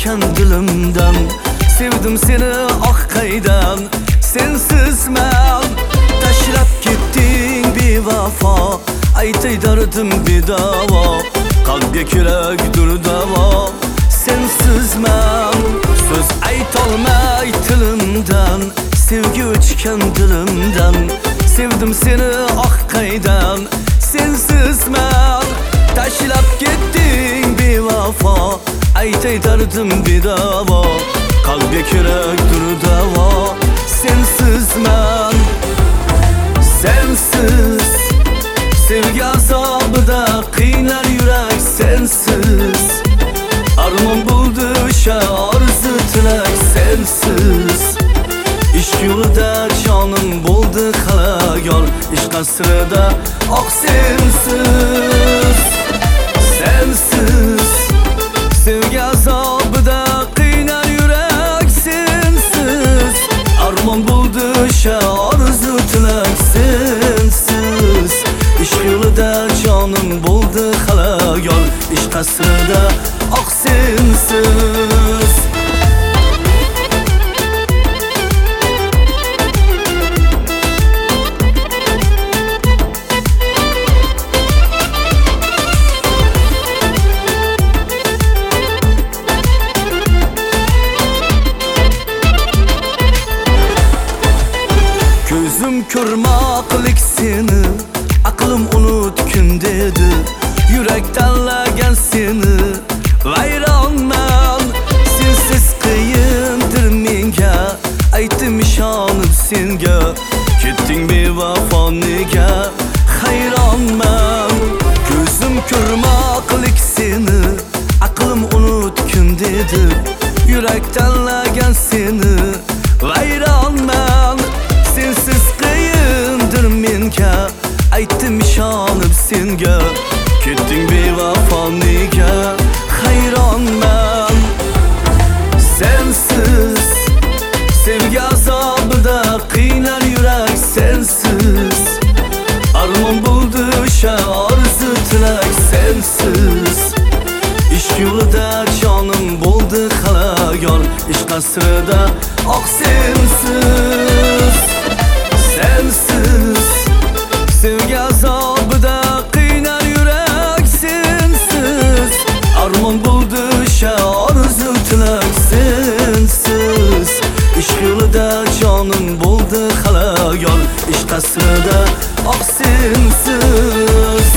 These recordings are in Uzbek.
o'tgan dilimdan. Sevdim seni ah qaydan, sensiz men. Tashlab ketding bevafo, aytay dardim bedavo. Qalbga kerakdir davo, sensiz men. So'z aytolmay tilimdan, sevgi o'chgan dilimdan. Sevdim seni ah qaydan, sensiz men. Tashlab ketding bevafo, aytay dardim bedavo. Qalbga kerakdir davo, sensiz men. Sensiz sevgi azobida qiynar yurak, sensiz armon bo'ldi o'sha orzu tilak, sensiz ishq yo'lida jonim bo'ldi xalayor, ishq asrida oq sensiz. Sensiz sevgi azobida qiynar yurak, sensiz armon bo'ldi o'sha orzu tilak, sensiz ishq yo'lida jonim bo'ldi xalayor, ishq asrida oq sensiz. Ko'zim ko'rmoqlik seni, aqlim unutgin dedi. Yurak tanlagan seni, vayronman. Sensiz qiyindir menga, aytdim ishonib senga. Ketding bevafo nega, hayronman. Ko'zim ko'rmoqlik seni, aqlim unutgin dedi. Yurak tanlagan seni, vayronman. Sensiz qiyindir menga, aytdim ishonib senga. Ketding bevafo nega, hayronman. Sensiz sevgi azobida qiynar yurak, sensiz armon bo'ldi o'sha orzu tilak, sensiz ishq yo'lida jonim bo'ldi xalayor, ishq asrida oq sensiz. Sensiz sevgi azobida qiynar yurak, sensiz armon bo'ldi o'sha orzu tilak, sensiz ishq yo'lida jonim bo'ldi xalayor, ishq asrida oq sensiz.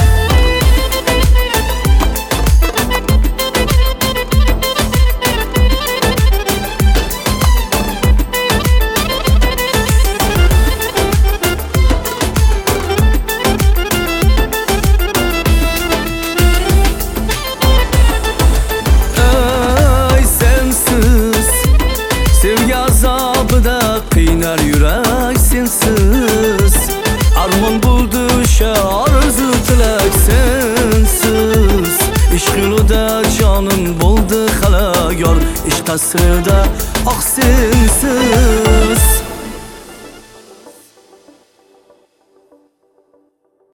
Sevgi azobida qiynar yurak, sensiz armon bo'ldi o'sha orzu tilak, sensiz ishq yo'lida jonim bo'ldi xalayor, ishq asrida oq sensiz.